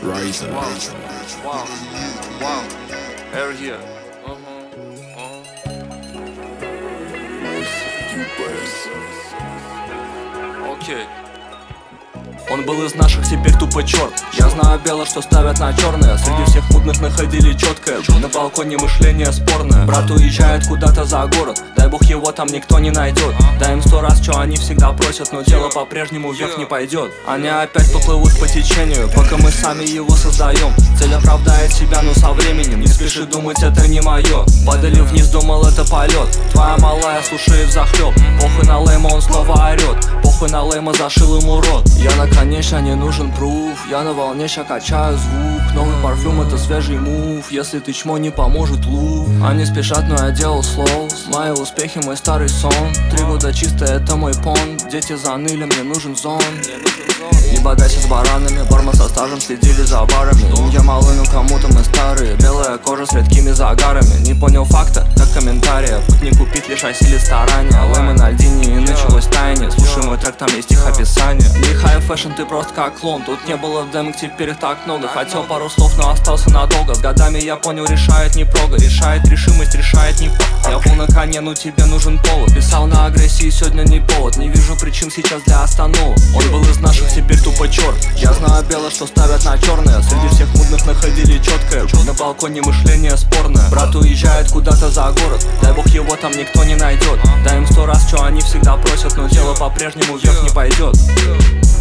Rising. Wow. Air here. Окей. Он был из наших, теперь тупо черт. Я знаю бело, что ставят на черное. Среди всех мудных находили четкое. На балконе мышление спорное. Брат уезжает куда-то за город. Дай бог его там никто не найдет. Дай им 100 раз, что они всегда просят, но дело по-прежнему вверх не пойдет. Они опять поплывут по течению, пока мы сами его создаем. Цель оправдает себя, но со временем. Не спеши думать, это не мое. Падали вниз, думал, это полет. Твоя малая слушает взахлеб. Похуй на лейма, он снова орет. Похуй на лейма, зашил ему рот. Я конечно не нужен пруф. Я на волне, ща качаю звук. Новый парфюм, это свежий мув. Если ты чмо, не поможет лук. Они спешат, но я делал слоу. Мои успехи, мой старый сон. 3 года чисто, это мой понт. Дети заныли, мне нужен зон. Не бодайся с баранами. Бармен со стажем следили за барами. Им я малый, но кому-то мы старые. Белая кожа с редкими загарами. Не понял факта, как комментария. Путь не купить, лишь осилит старания. Лэймы на льдине и началось таяние. Слушай мой трек, там есть их описание. Не хай фэшн, ты просто как клон. Тут не было демок, теперь их так много. Хотел пару слов, но остался надолго. С годами я понял, решает не прога. Решает решимость, решает не по. Я был на коне, но тебе нужен повод. Писал на агрессии, сегодня не повод. Не вижу причин сейчас для остановок. Он был из наших, теперь тупо черт. Я знаю бело, что ставят на черное. Среди всех мудных находили четкое. На балконе мышление спорное. Брат уезжает куда-то за город. Дай бог его там никто не найдет. Дай им 100 раз, что они всегда просят, но дело по-прежнему вверх не пойдет.